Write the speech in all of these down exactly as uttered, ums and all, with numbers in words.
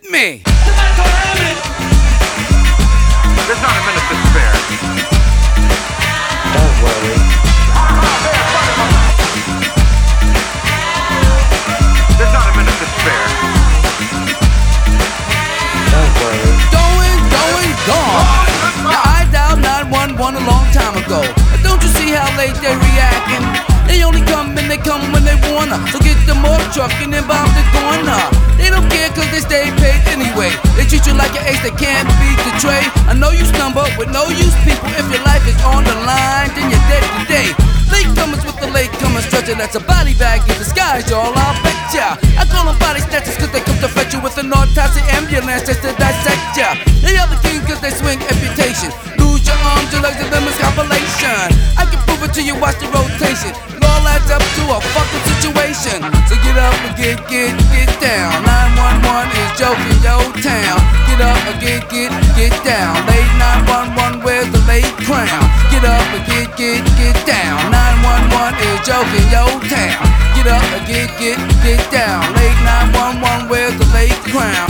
with me. There's not a minute to spare. Don't worry. There's not a minute to spare. Don't worry. Going, going, gone. Now I dialed nine one one a long time ago. But don't you see how late they reacting? They only come and they come when they wanna. So get them more truckin' and bomb the corner. They don't care cause they stay paid anyway. They treat you like an ace that can't beat the trade. I know you stumble with no use people. If your life is on the line, then you're dead today. Latecomers with the latecomer stretcher, that's a body bag in disguise, y'all, I'll bet ya. I call them body snatchers cause they come to fetch you with an autopsy ambulance just to dissect ya. They are the king cause they swing amputation. Lose your arms, your legs, and them is compilation. I can prove it to you, watch the rotation. It all adds up to a fucking situation. So get up and get, get, get down. nine one one is joking yo town. Get up and get, get, get down. Late nine one one, where's the late crown? Get up and get, get, get down. nine one one is joking yo town. Get up and get, get, get down. Late nine one one, where's the late crown?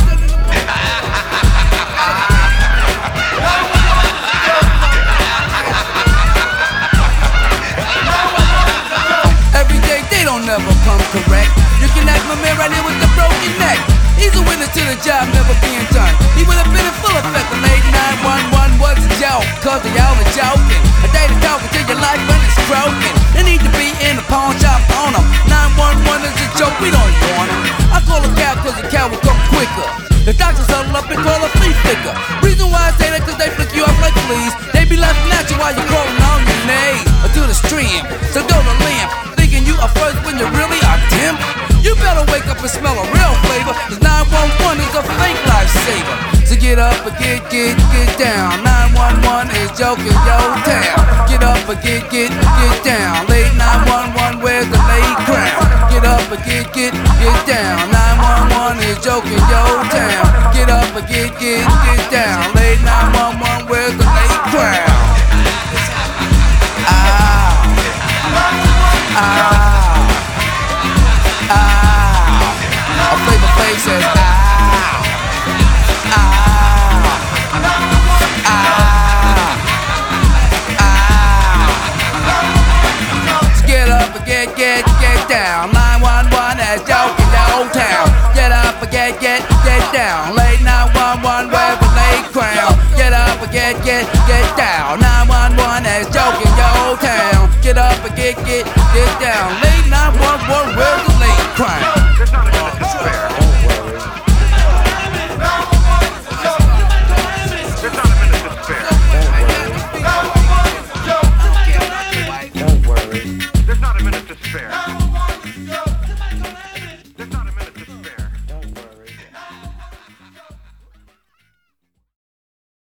Every day they don't never come correct. You can ask my man right here with the broken neck. He's a witness to the job never being done. He would have been in full effect. The late nine one one was a joke, cause they all are joking. A day to talk until your life when it's broken. They need to be in the pawn shop on them. nine one one is a joke, we don't want them. I call a cow cause the cow will come quicker. The doctors huddle up and call a flea flicker. Reason why I say that cause they flick you off like fleas. They be laughing at you while you're crawling on your knees or to the stream. So go to limp, thinking you are first when you really are dim. You better wake up and smell a real flavor, cause nine one one is a fake lifesaver. So get up and get, get, get down. nine one one is joking yo town. Get up and get, get, get down. Late nine one one, where's the late crown? Get up and get, get, get down. nine one one is joking yo town. Get up and get, get, get down. Late nine one one, where's the late crown? Ah, ah. A Flavor Flav says ow, ow, ow, ow. So get up and get, get, get down. nine one one has joking the old town. Get up and get, get, get down. Late nine one one with a late crown. Get up and get, get, get down. nine one one has joking the old town. Get up and get, get, get down. Late nine one one with the late crown. There's not a minute to spare. Don't worry. There's not a minute to spare. Don't worry. Don't worry. There's not a minute to spare.